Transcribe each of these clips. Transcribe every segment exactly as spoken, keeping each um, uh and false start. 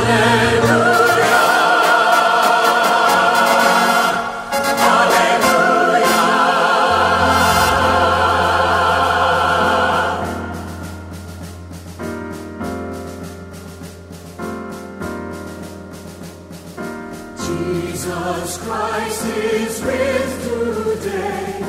Jesus Christ is risen today.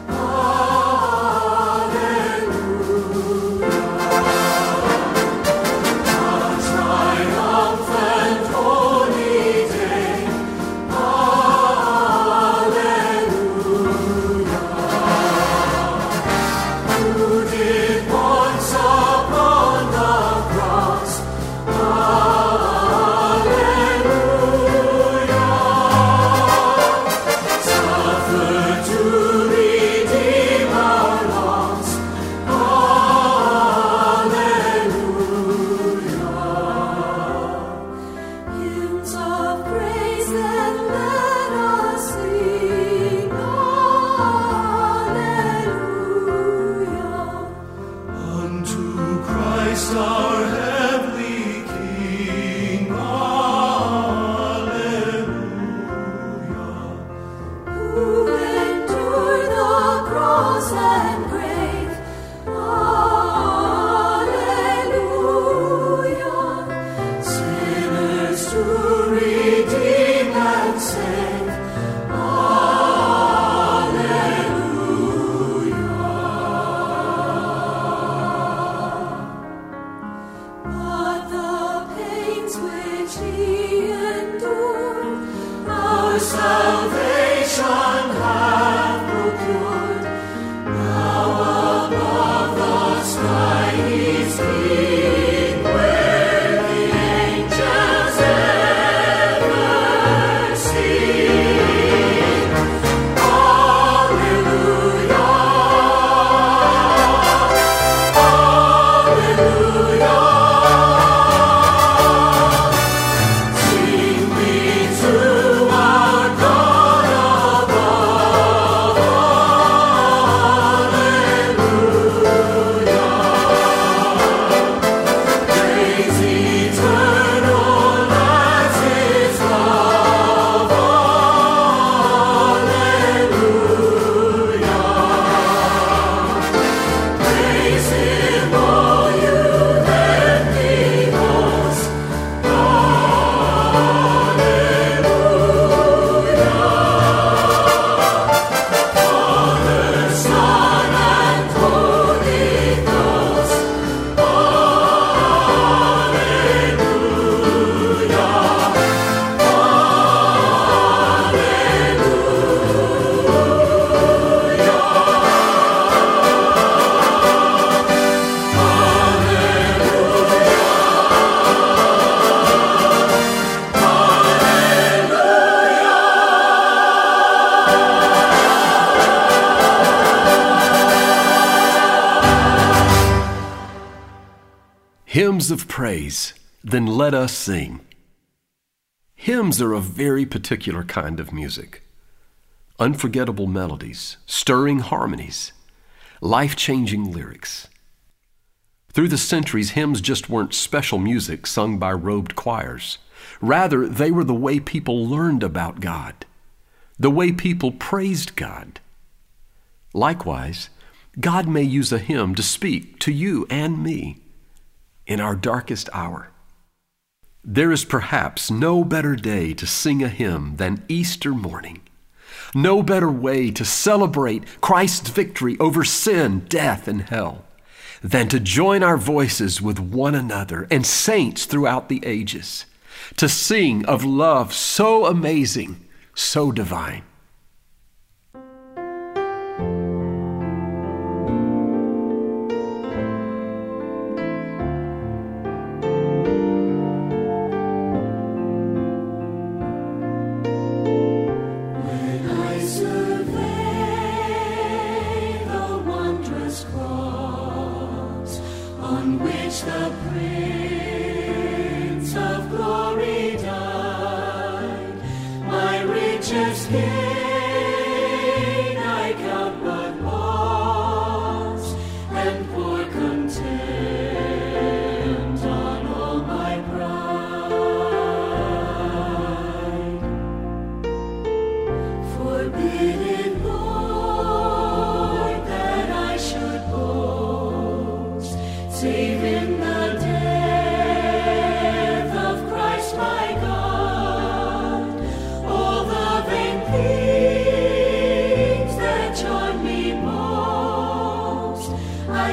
Hymns of praise, then let us sing. Hymns are a very particular kind of music. Unforgettable melodies, stirring harmonies, life-changing lyrics. Through the centuries, hymns just weren't special music sung by robed choirs. Rather, they were the way people learned about God, the way people praised God. Likewise, God may use a hymn to speak to you and me in our darkest hour. There is perhaps no better day to sing a hymn than Easter morning. No better way to celebrate Christ's victory over sin, death, and hell than to join our voices with one another and saints throughout the ages to sing of love so amazing, so divine. On which the Prince of Glory died, my richest gain I count but loss, and pour contempt on all my pride. save in the death of Christ my God. All the vain things that charm me most, I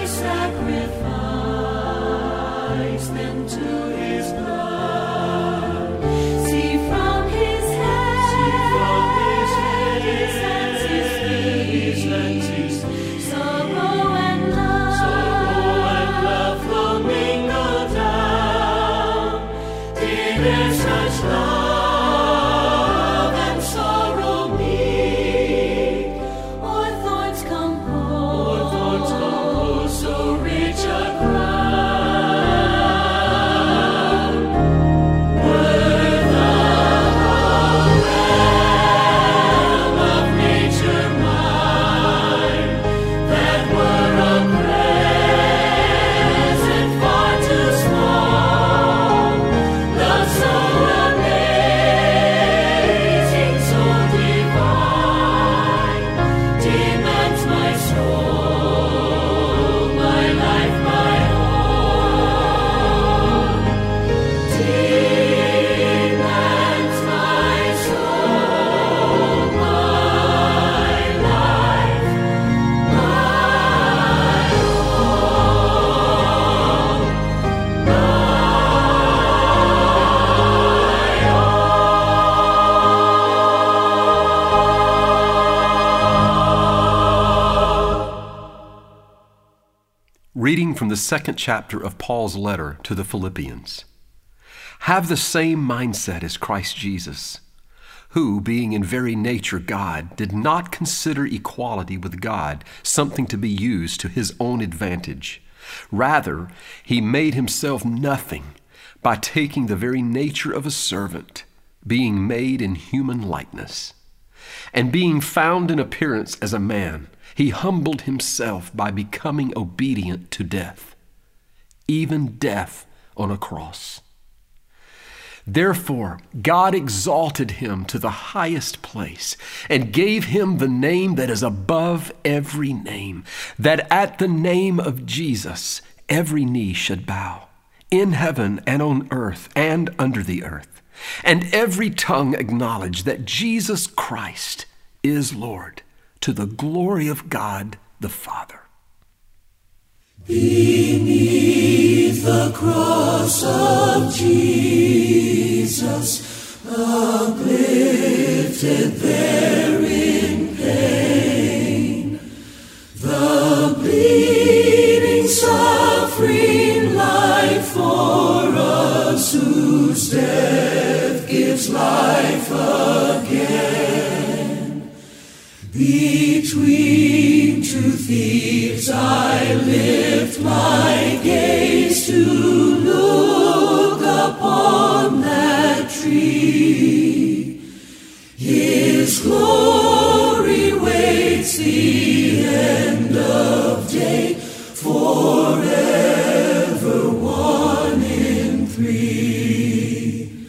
sacrifice them to His blood. See from His head, See from His head, His hands, His feet, His hands, His feet. Sorrow and love, sorrow and love will mingle down. Did there such love and sorrow meet, or thorns compose, or thorns compose so rich a crown? Were the realm of nature mine, that were a present far too small, love so amazing, so divine, demands my soul, my life, my own. Demands my soul, my life, my Reading from the second chapter of Paul's letter to the Philippians. Have the same mindset as Christ Jesus, who, being in very nature God, did not consider equality with God something to be used to His own advantage. Rather, He made Himself nothing by taking the very nature of a servant, being made in human likeness. And being found in appearance as a man, He humbled Himself by becoming obedient to death, even death on a cross. Therefore, God exalted Him to the highest place and gave Him the name that is above every name, that at the name of Jesus every knee should bow, in heaven and on earth and under the earth, and every tongue acknowledge that Jesus Christ is Lord, to the glory of God the Father. Beneath the cross of Jesus, uplifted there in pain, the bleeding, suffering life for us, whose death gives life again. Between two thieves I lift my gaze to look upon that tree. His glory waits the end of day, forever one in three.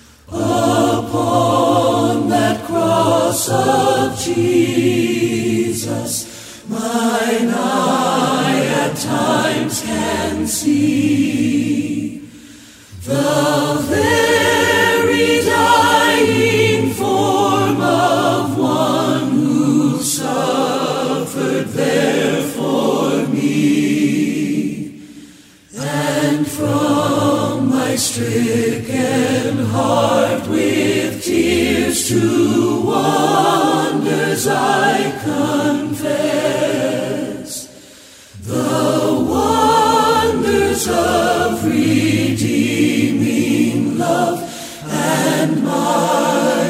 Upon that cross of Jesus, mine eye at times can see the very dying form of one who suffered there for me. And from my stricken heart with tears to wonders I confess, the wonders of redeeming love and my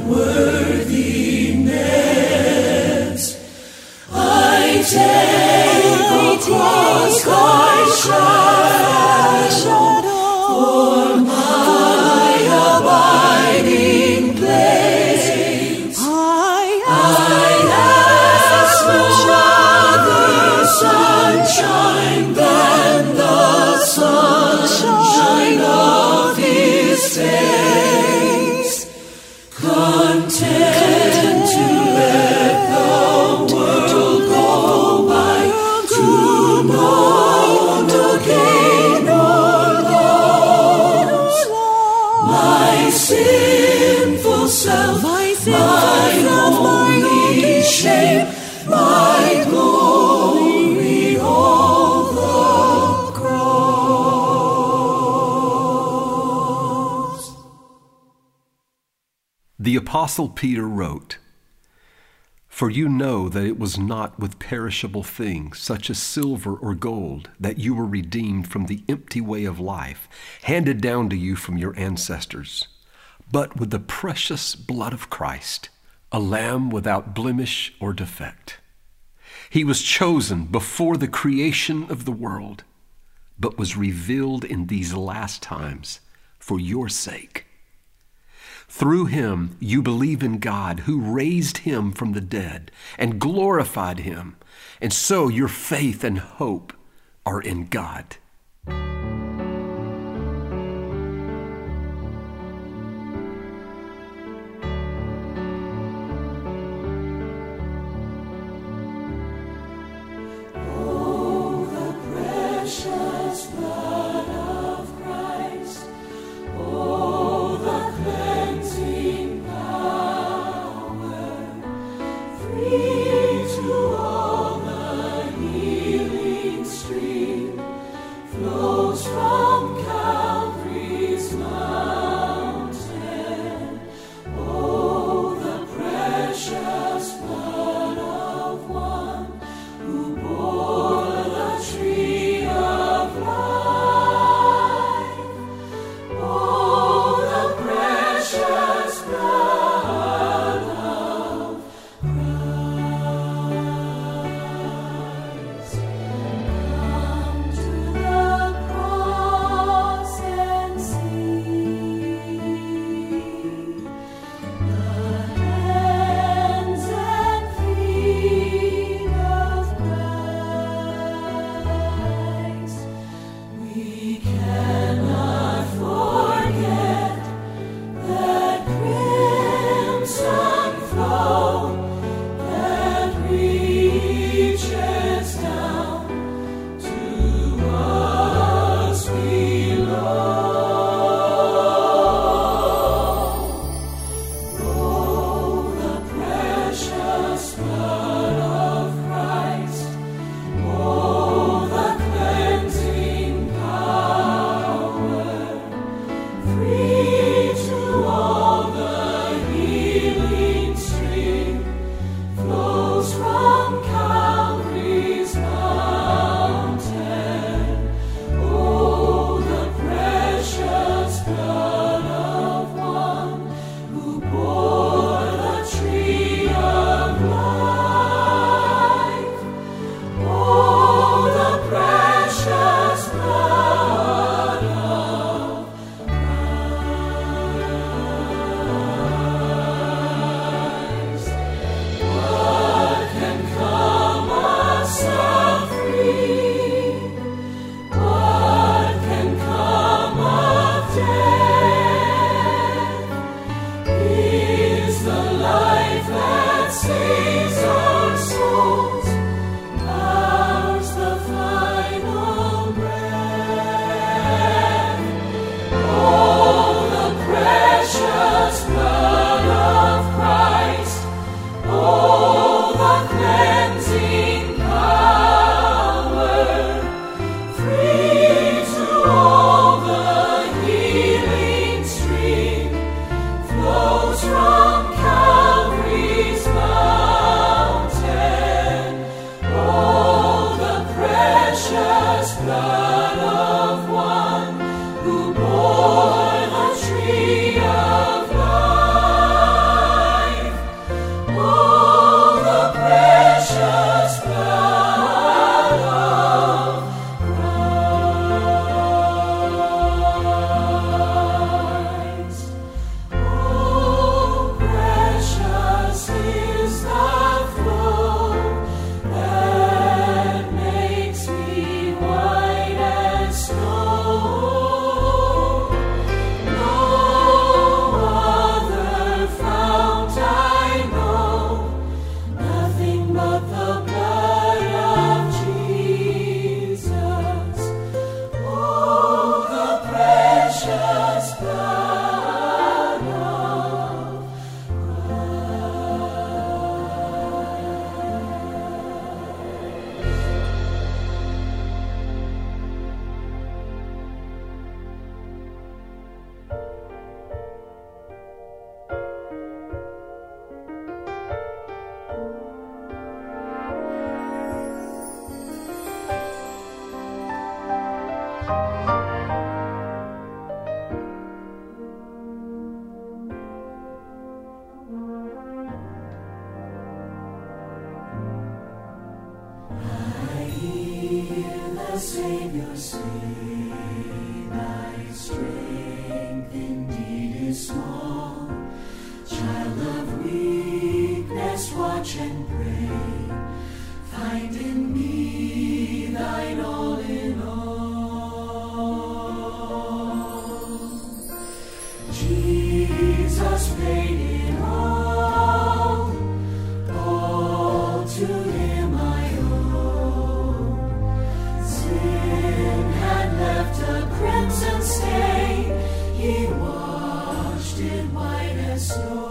unworthiness. I take across thy shadow for my abiding place. Sunshine than the sunshine of His face, content to let the world go by, to know again The Apostle Peter wrote, "For you know that it was not with perishable things, such as silver or gold, that you were redeemed from the empty way of life, handed down to you from your ancestors, but with the precious blood of Christ, a lamb without blemish or defect. He was chosen before the creation of the world, but was revealed in these last times for your sake. Through him you believe in God, who raised him from the dead and glorified him, and so your faith and hope are in God." Savior say, thy strength indeed is small. Child of weakness, watch and pray. Find in me thine all in all. Jesus paid it all. All to him I owe. Sin had left a crimson stain. He washed it white as snow.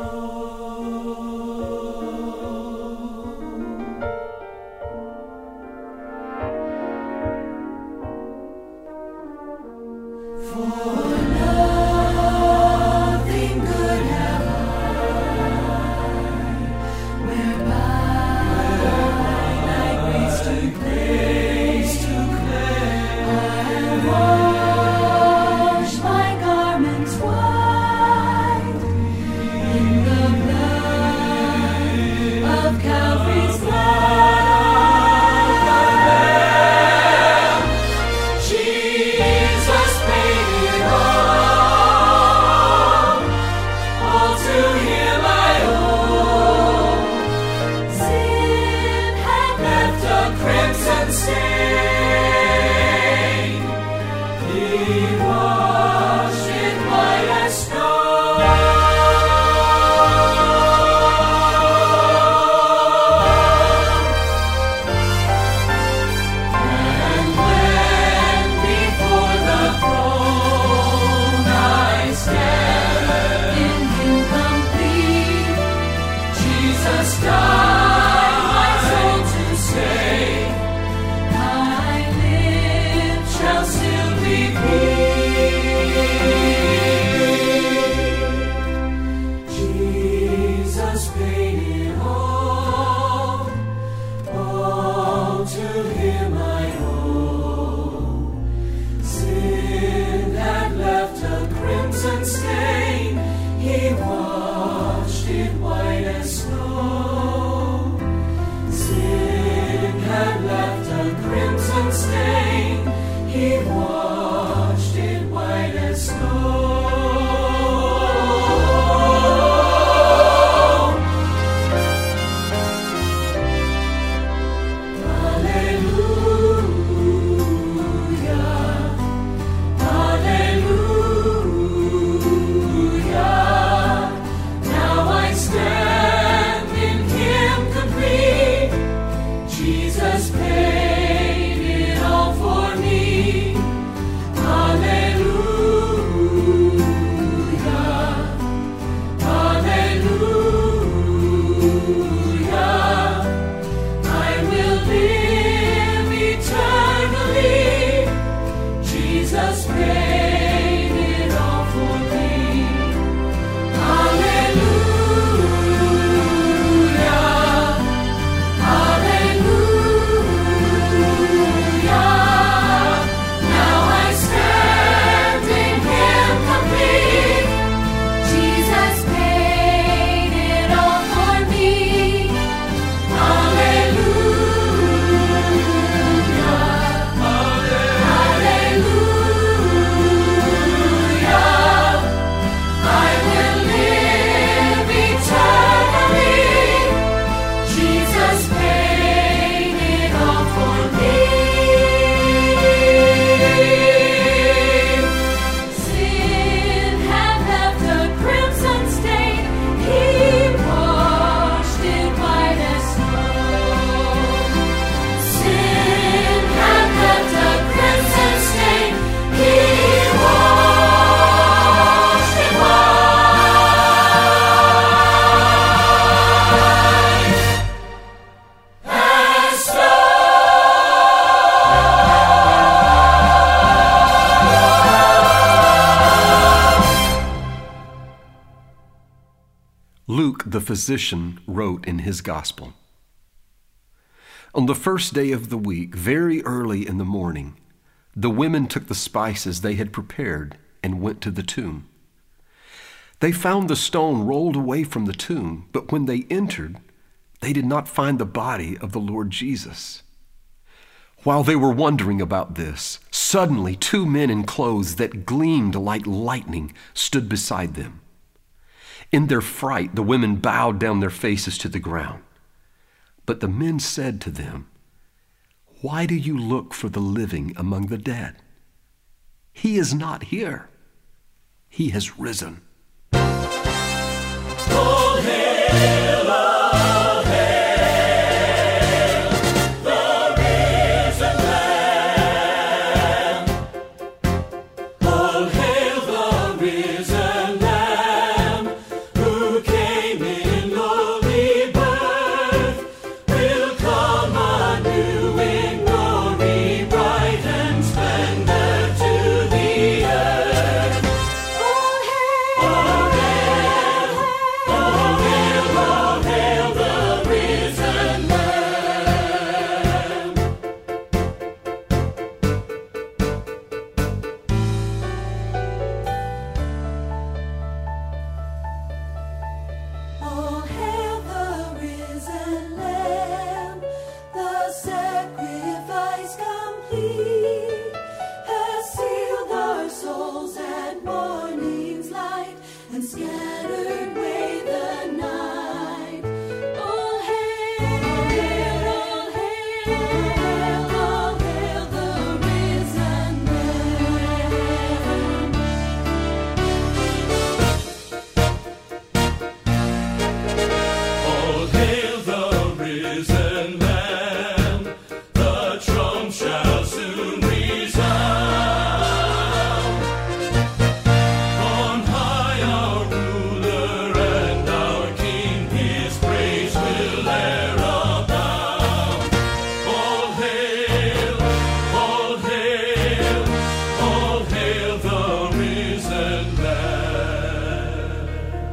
Luke, the physician, wrote in his gospel, "On the first day of the week, very early in the morning, the women took the spices they had prepared and went to the tomb. They found the stone rolled away from the tomb, but when they entered, they did not find the body of the Lord Jesus. While they were wondering about this, suddenly two men in clothes that gleamed like lightning stood beside them. In their fright, the women bowed down their faces to the ground. But the men said to them, "Why do you look for the living among the dead? He is not here. He has risen." All hail, all hail, the risen Lamb. All hail the risen Lamb, who came in lowly birth, will come anew in glory bright and splendor to the earth. All hail, all hail, all hail, all hail the risen Lamb. All hail the risen Lamb, the sacrifice complete, has sealed our souls at morning's light and scattered away the night. All hail, all hail, all hail the risen Lamb. All hail the risen Lamb, the trump shall soon resound. On high our ruler and our King, his praise will e'er abound. All hail, all hail, all hail the risen Lamb.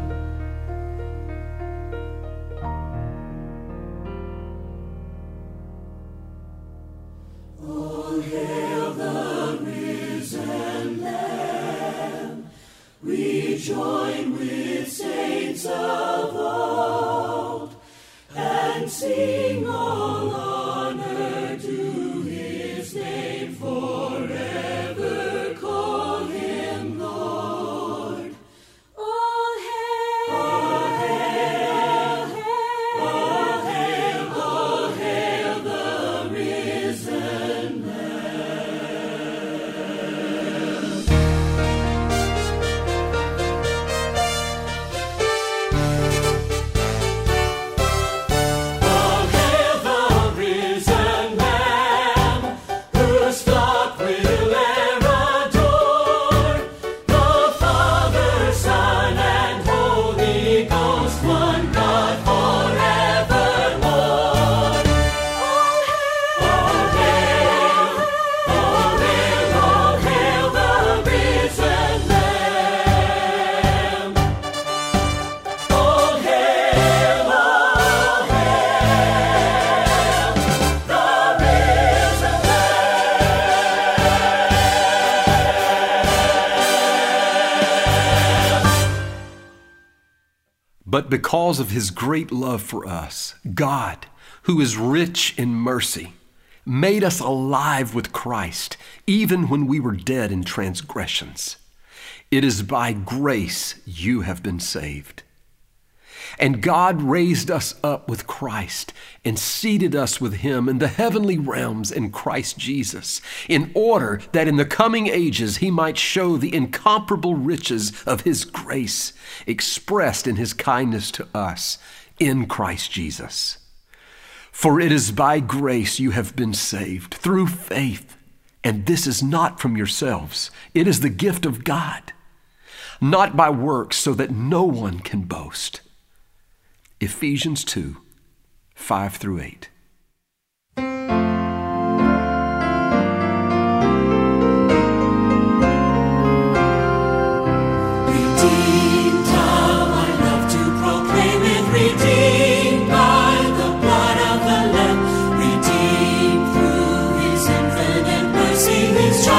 All hail the risen Lamb. We join with saints of old and sing all honor to his name forever. Call him Lord. All hail, all hail, all hail, all hail the risen Lamb. All hail the risen Lamb, whose flock will e'er adore the Father, Son, and Holy Ghost, one God forevermore. All hail, all hail, all hail the risen Lamb. All hail, all hail, the risen But because of his great love for us, God, who is rich in mercy, made us alive with Christ, even when we were dead in transgressions. It is by grace you have been saved. And God raised us up with Christ and seated us with him in the heavenly realms in Christ Jesus, in order that in the coming ages he might show the incomparable riches of his grace expressed in his kindness to us in Christ Jesus. For it is by grace you have been saved through faith, and this is not from yourselves. It is the gift of God, not by works, so that no one can boast. Ephesians two, five through eight. Redeemed, how I love to proclaim it. Redeemed by the blood of the Lamb. Redeemed through his infinite mercy, his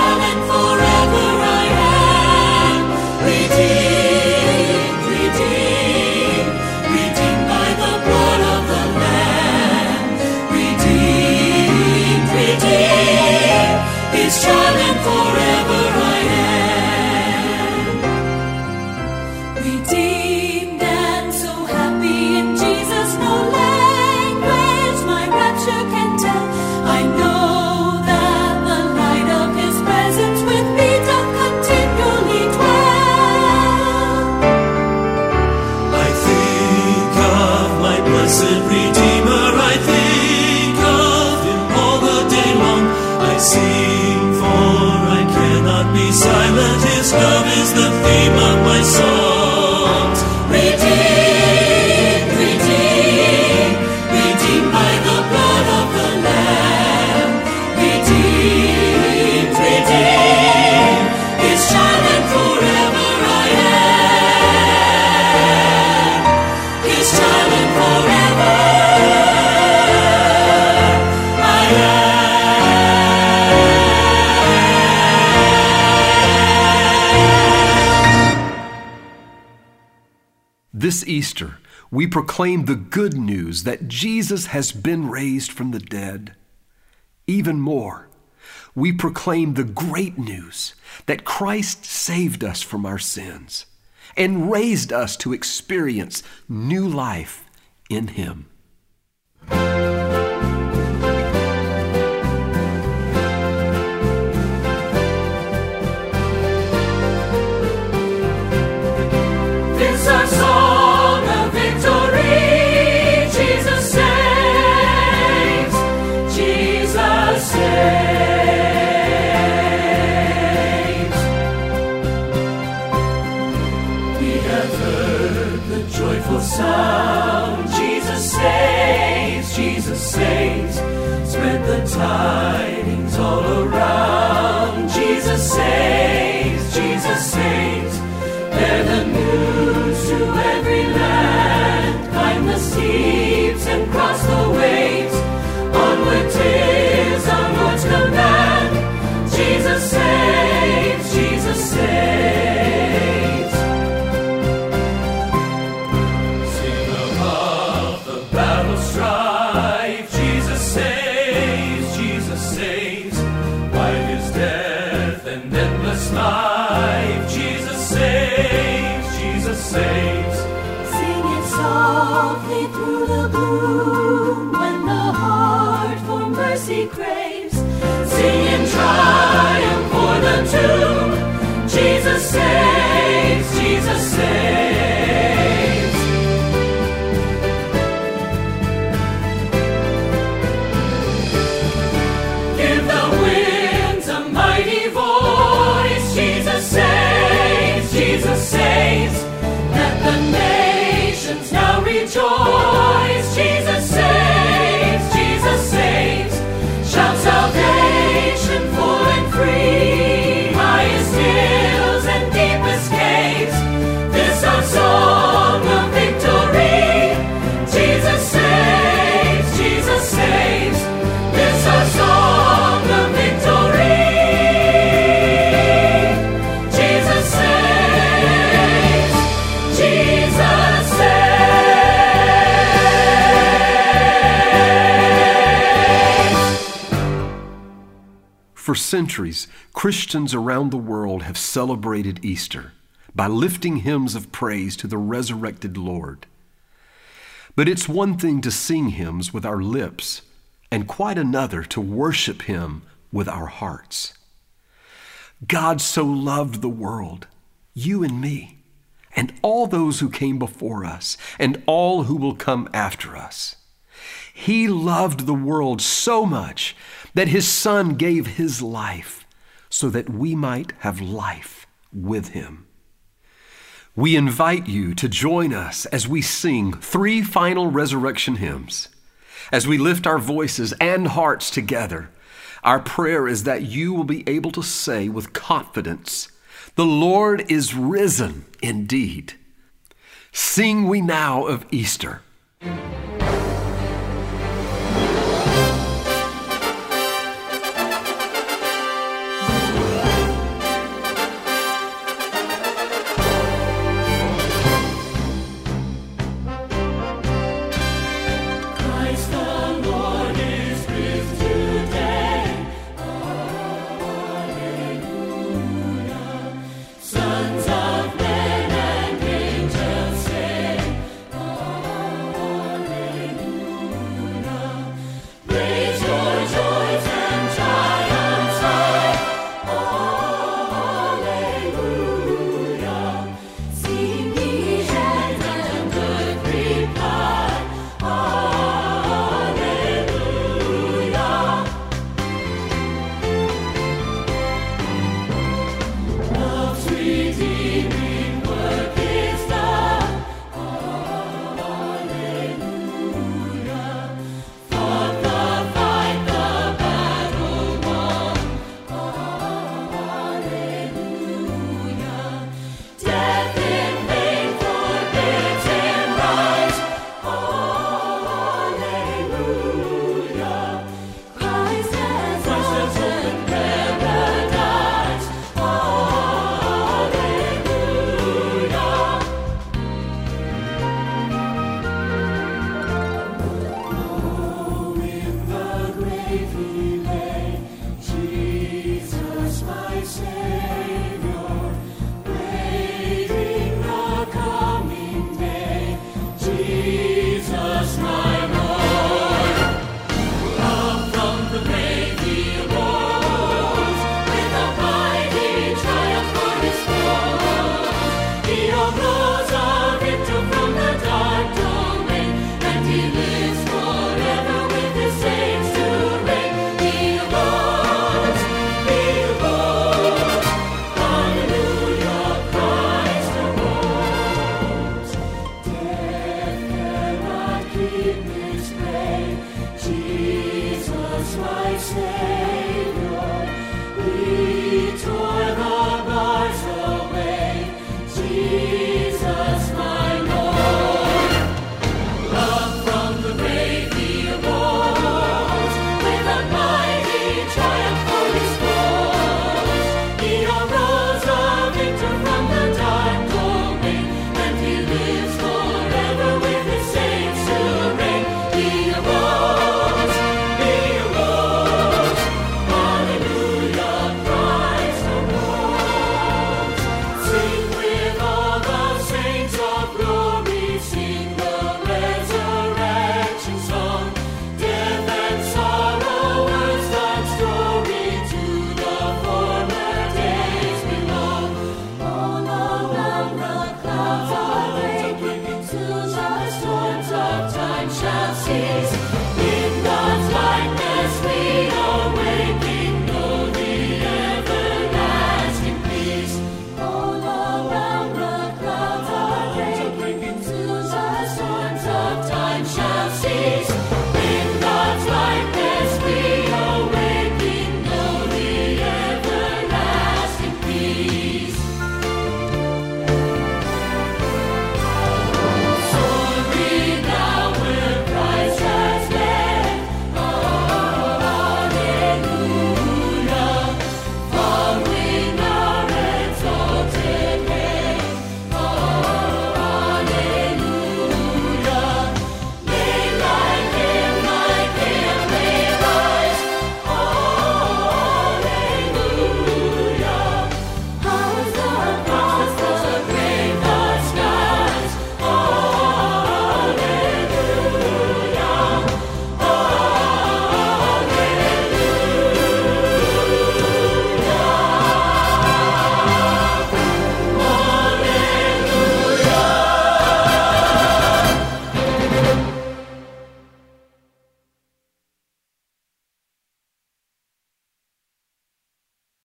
This Easter, we proclaim the good news that Jesus has been raised from the dead. Even more, we proclaim the great news that Christ saved us from our sins and raised us to experience new life in Him. This our song of victory. Jesus saves. Jesus saves. We have heard the joyful sound. Jesus saves. Jesus saves. Spread the tidings all around. Jesus saves. Jesus saves. Bear the news to every land. Climb the steeps and cross the waves. Onward 'tis our Lord's command. Jesus saves, Jesus saves. Sing above the battle strife. Jesus saves, Jesus saves. By His death and endless life, Jesus saves, Jesus saves. Sing it softly through the gloom when the heart for mercy craves. Sing in triumph for the tomb. Jesus saves, Jesus saves. Give the winds a mighty voice. Jesus saves, Jesus saves. Let the nations now rejoice. Jesus saves, Jesus saves. Shout salvation full and free. Highest hills and deepest caves. This our song of victory. Jesus saves, Jesus saves. This our song of victory. Jesus saves, Jesus saves. For centuries, Christians around the world have celebrated Easter by lifting hymns of praise to the resurrected Lord. But it's one thing to sing hymns with our lips, and quite another to worship Him with our hearts. God so loved the world, you and me, and all those who came before us, and all who will come after us. He loved the world so much that His Son gave His life so that we might have life with Him. We invite you to join us as we sing three final resurrection hymns. As we lift our voices and hearts together, our prayer is that you will be able to say with confidence, "The Lord is risen indeed." Sing we now of Easter.